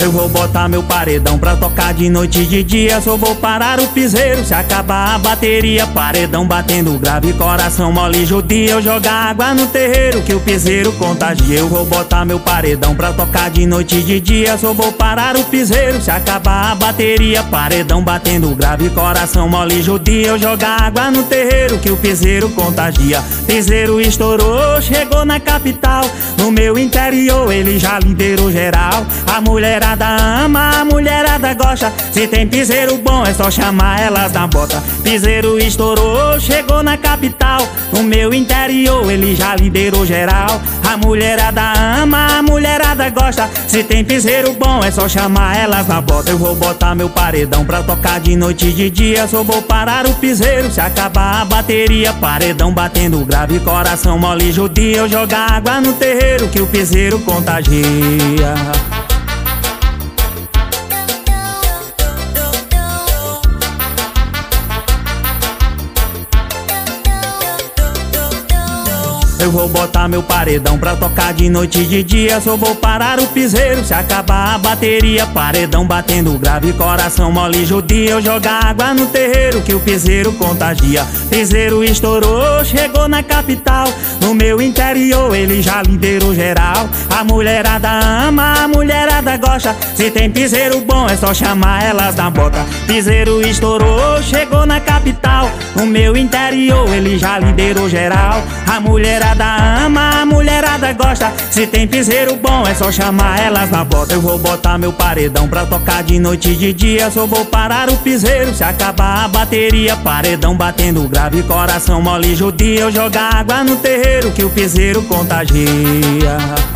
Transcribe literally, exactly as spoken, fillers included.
Eu vou botar meu paredão pra tocar de noite e de dia. Só vou parar o piseiro se acabar a bateria. Paredão batendo grave, coração mole judia. Eu jogar água no terreiro que o piseiro contagia. Eu vou botar meu paredão pra tocar de noite e de dia. Só vou parar o piseiro se acabar a bateria. Paredão batendo grave, coração mole judia. Eu jogar água no terreiro que o piseiro contagia. Piseiro estourou, chegou na capital. No meu interior ele já liderou geral. A mulherada ama, a mulherada gosta. Se tem piseiro bom é só chamar elas na bota. Piseiro estourou, chegou na capital. No meu interior ele já liderou geral. A mulherada ama, a mulherada gosta. Se tem piseiro bom é só chamar elas na bota. Eu vou botar meu paredão pra tocar de noite e de dia. Só vou parar o piseiro se acabar a bateria. Paredão batendo grave, coração mole judia. Eu jogar água no terreiro que o piseiro contagia. Eu vou botar meu paredão pra tocar de noite e de dia. Só vou parar o piseiro se acabar a bateria. Paredão batendo grave, coração mole judia. Eu jogar água no terreiro que o piseiro contagia. Piseiro estourou, chegou na capital. No meu interior ele já liderou geral. A mulherada ama, a mulherada gosta. Se tem piseiro bom é só chamar elas na bota. Piseiro estourou, chegou na capital. No meu interior ele já liderou geral. A mulherada ama, a mulherada gosta. Se tem piseiro bom é só chamar elas na bota. Eu vou botar meu paredão pra tocar de noite e de dia. Só vou parar o piseiro se acabar a bateria. Paredão batendo grave, coração mole judia. Eu jogar água no terreiro que o piseiro contagia.